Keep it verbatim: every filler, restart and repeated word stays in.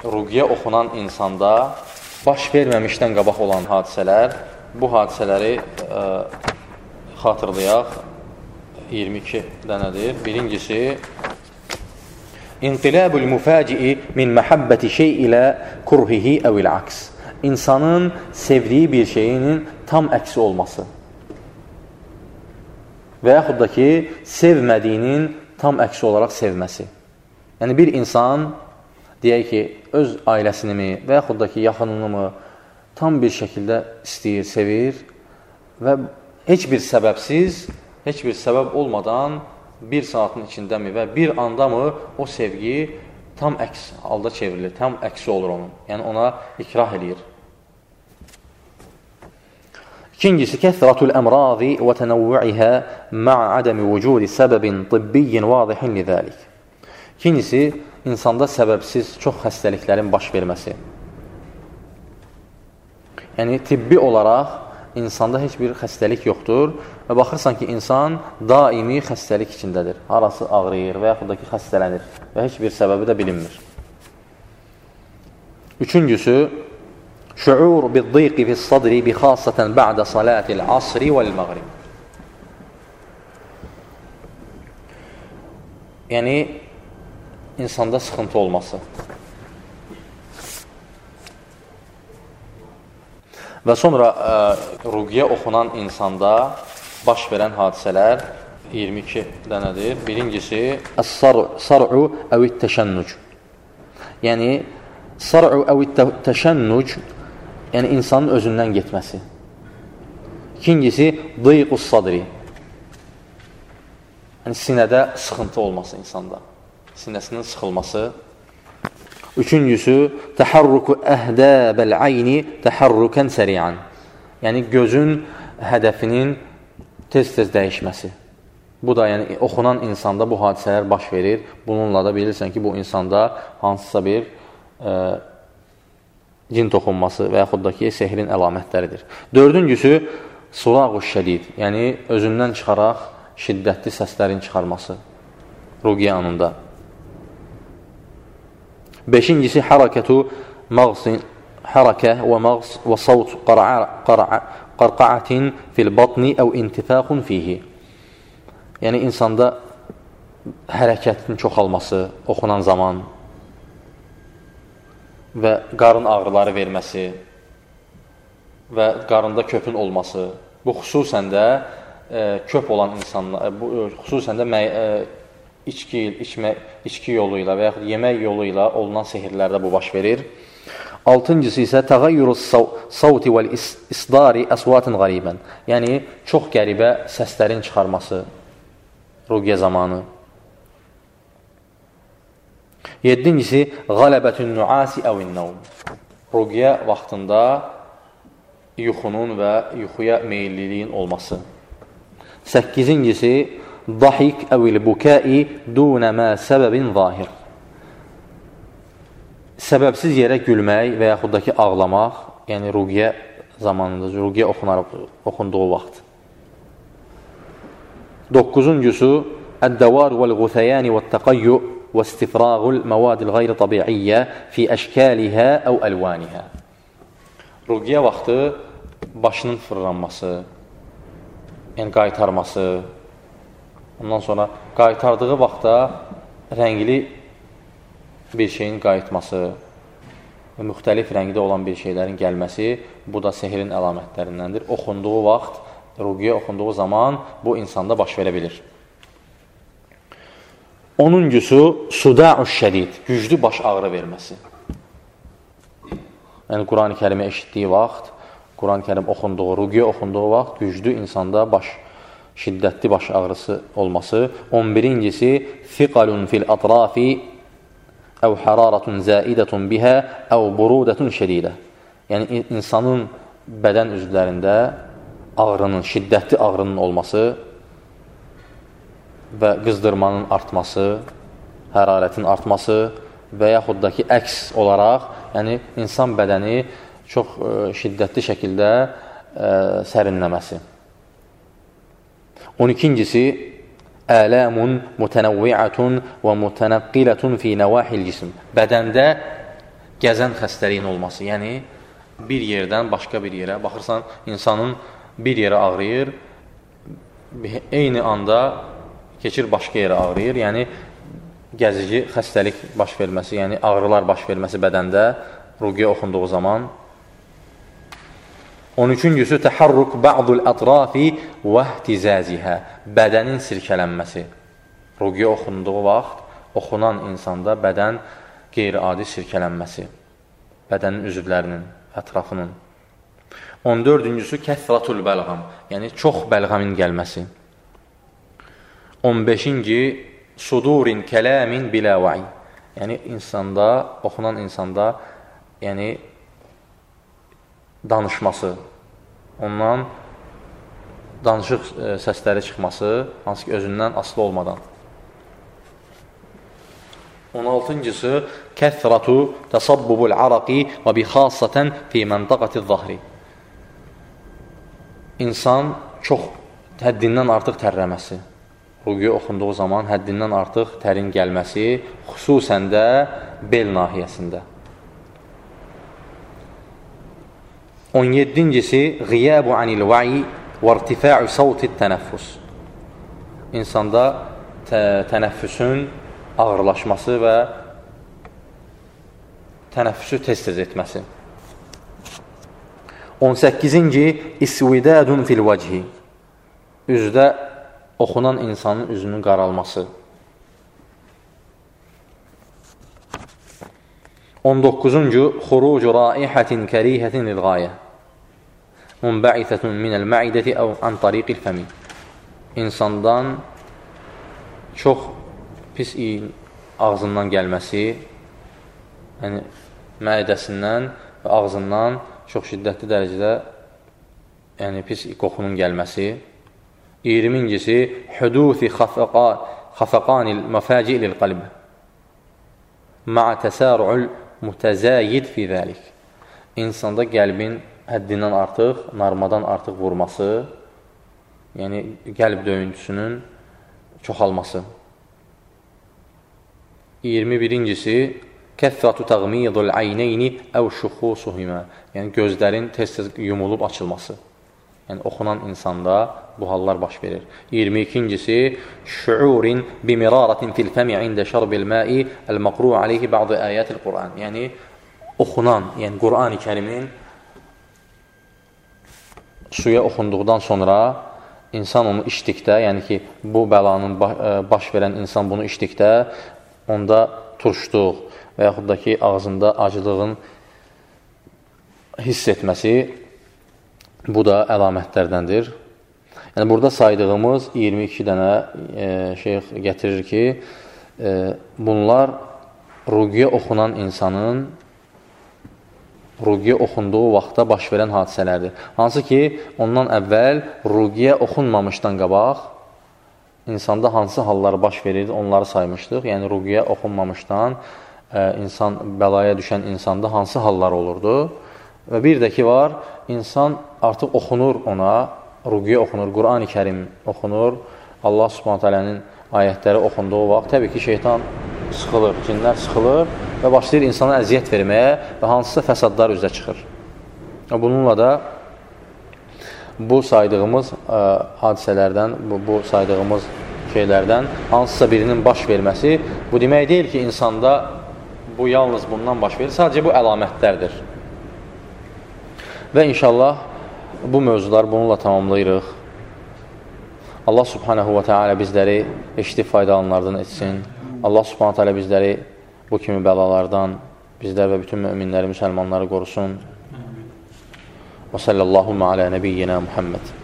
ruqyə oxunan insanda baş verməmişdən qabaq olan hadisələr, bu hadisələri ə, xatırlayaq. iyirmi iki dənədir. Birincisi, İnqilabul müfaci'i min məhəbbəti şey ilə kurhihi əvil aks. İnsanın sevdiyi bir şeyinin tam əksi olması və yaxud da ki, sevmədiyinin tam əksi olaraq sevməsi. Yəni, bir insan, deyək ki, öz ailəsini mi və yaxud da ki, yaxınını mı tam bir şəkildə istəyir, sevir və heç bir səbəbsiz, heç bir səbəb olmadan bir saatın içində mi və bir anda mı o sevgi tam əks halda çevrilir, tam əksi olur onun. Yəni, ona ikrah edir. İkincisi, kəthratul əmrazi və tənəvvü'ihə ma'a adəmi vücudi səbəbin tibbiyyin vadihin lidəlik. İkincisi, insanda səbəbsiz çox xəstəliklərin baş verməsi. Yəni, tibbi olaraq insanda heç bir xəstəlik yoxdur və baxırsan ki, insan daimi xəstəlik içindədir. Arası ağrıyır və yaxud da ki, xəstələnir və heç bir səbəbi də bilinmir. Üçüncüsü, şuur bil-dıйqi fis-sadri bi-xassatan ba'da salatil asri vel-məğrib. Yəni, insanda sıxıntı olması. Və sonra ə, ruqyə oxunan insanda baş verən hadisələr iyirmi iki dənədir. Birincisi, əs-sar'u əvit-təşənnuc. Yəni, sar'u əvit-təşənnuc, yəni insanın özündən getməsi. İkincisi, dıйqus-sadri. Yəni, sinədə sıxıntı olması insanda. Sinəsinin sıxılması. Üçüncüsü, təhərruku əhdəbəl-ayni təhərrukən səriyan. Yəni, gözün hədəfinin tez-tez dəyişməsi. Bu da, yəni, oxunan insanda bu hadisələr baş verir. Bununla da bilirsən ki, bu insanda hansısa bir ə, cin toxunması və yaxud da ki, sehrin əlamətləridir. Dördüncüsü, sulağu şədid. Yəni, özündən çıxaraq şiddətli səslərin çıxarması ruqyə anında. Beşincisi, harakətu mağsin, harakə və mağs və savt qarqa'atin fil batni əv intifaqun fihi. Yəni, insanda hərəkətin çoxalması oxunan zaman və qarın ağrıları verməsi və qarında köpün olması. Bu, xüsusən də e, köp olan insanlar, bu, xüsusən də məy, e, İçki, içmə, içki yolu ilə və yaxud yemək yolu ilə olunan sehirlərdə bu baş verir. Altıncısı isə təğayyürü savti vəl isdari əsvatın qaribən. Yəni, çox qəribə səslərin çıxarması ruqyə zamanı. Yedincisi, qələbətün nuasi əvin nəvm. Ruqyə vaxtında yuxunun və yuxuya meyilliliyin olması. Səkkizincisi, dahik əvil bukai dunə mə səbəbin zahir. Səbəbsiz yerə gülmək və yaxud da ki, ağlamaq, yəni ruqyə zamanında, ruqyə oxunduğu vaxt. Doqquzuncusu, əd-dəvar vəl-ğuthəyəni vəl-təqayyu və-istifrağul məvadil qeyri tabiiyyə fi əşkəlihə əv əlvanihə. Ruqyə vaxtı başının fırlanması, yəni qaytarması, ondan sonra qaytardığı vaxtda rəngli bir şeyin qayıtması və müxtəlif rəngdə olan bir şeylərin gəlməsi, bu da sehrin əlamətlərindəndir. Oxunduğu vaxt, ruqyə oxunduğu zaman bu insanda baş verə bilir. Onuncusu, suda'u şədid, güclü baş ağrı verməsi. Yəni, Quran-ı Kərimi eşitdiyi vaxt, Quran-ı Kərim oxunduğu, ruqyə oxunduğu vaxt güclü insanda baş şiddətli baş ağrısı olması. on birincisi, fiqalun fil atrafi əv hararatun zəidətun bihə əv burudətun şədidə. Yəni, insanın bədən üzvlərində ağrının, şiddətli ağrının olması və qızdırmanın artması, hərarətin artması və yaxud da ki, əks olaraq, yəni, insan bədəni çox ə, şiddətli şəkildə ə, sərinləməsi. on ikincisi, Ələmun mütənəvvi'atun və mütənəqqilətun fi nəvahil cism. Bədəndə gəzən xəstəliyin olması, yəni bir yerdən başqa bir yerə, baxırsan, insanın bir yerə ağrıyır, eyni anda keçir başqa yerə ağrıyır, yəni gəzici xəstəlik baş verməsi, yəni ağrılar baş verməsi bədəndə ruqyə oxunduğu zaman. on üçüncüsü təharruk ba'dul ətrafi və ihtizazihə, bədənin sirkələnməsi. Ruqyə oxunduğu vaxt oxunan insanda bədən qeyri-adi sirkələnməsi, bədənin üzvlərinin, ətrafının. on dördüncüsü kəthratul bəlğam, yəni çox bəlğamin gəlməsi. on beşinci sudurin kələmin bilə və'i, yəni insanda, oxunan insanda, yəni danışması, ondan danışıq e, səsləri çıxması, hansı ki, özündən asılı olmadan. on altıncısı kəthratu təsabbubul araqi və bi xassətən fi məntəqəti zahri. İnsan çox həddindən artıq tərləməsi. Ruqyə oxunduğu zaman həddindən artıq tərin gəlməsi, xüsusən də bel nahiyəsində. on yeddincisi ğiyabu anil va'i və irtifa'u savti tənəffüs. İnsanda tə tənəffüsün ağırlaşması və tənəffüsü tez-tez etməsi. on səkkizinci isvidadun fil vəchi. Üzdə oxunan insanın üzünün qaralması. on doqquzuncu xurucu raihatin karihatin lil gayə. Munba'ithatun min al-ma'idati aw an tariqil fami. İnsandan çox pis iyin ağzından gəlməsi, yəni mədəsindən və ağzından çox şiddətli dərəcədə yəni pis qoxunun gəlməsi. iyirmincisi hudusi xafaqanil mafaci lil qalb ma'a təsarru'ul mutazayid fi zalik. İnsanda qəlbin həddindən artıq, narmadan artıq vurması, yəni qəlb döyüntüsünün çoxalması. iyirmi birincisi kəthratu təğmidul ayneyni əv şuxusuhuma, yəni gözlərin tez-tez yumulub açılması. Yəni oxunan insanda bu hallar baş verir. iyirmi ikincisi şuurin bimiraratin fil fami ində şərbil ma'i el-maqru alayhi ba'd ayatil Quran. Yəni oxunan, yəni Qur'an-ı Kərimin suya oxunduqdan sonra insan onu içdikdə, yəni ki, bu bəlanın baş verən insan bunu içdikdə, onda turşduq və yaxud da ki, ağzında acılığın hiss etməsi, bu da əlamətlərdəndir. Yəni, burada saydığımız iyirmi iki dənə e, şeyx gətirir ki, e, bunlar ruqyə oxunan insanın ruqyə oxunduğu vaxtda baş verən hadisələrdir. Hansı ki, ondan əvvəl ruqyə oxunmamışdan qabaq insanda hansı hallar baş verir, onları saymışdıq. Yəni, ruqyə oxunmamışdan e, insan, bəlaya düşən insanda hansı hallar olurdu? Və bir də ki var, insan artıq oxunur ona, ruqyə oxunur, Qur'an-ı Kərim oxunur, Allah Subhanahu taalanın ayətləri oxunduğu vaxt, təbii ki, şeytan sıxılır, cinlər sıxılır və başlayır insana əziyyət verməyə və hansısa fəsadlar üzə çıxır. Bununla da bu saydığımız ə, hadisələrdən, bu, bu saydığımız şeylərdən hansısa birinin baş verməsi, bu demək deyil ki, insanda bu yalnız bundan baş verir, sadəcə bu əlamətlərdir. Və inşallah bu mövzular bununla tamamlayırıq. Allah subhanahu və teala bizləri eşitib faydalanlardan etsin. Allah subhanahu teala bizləri bu kimi bəlalardan, bizlər və bütün müminləri, müsəlmanları qorusun. Və sallallahu alə nəbiyyina Muhammed.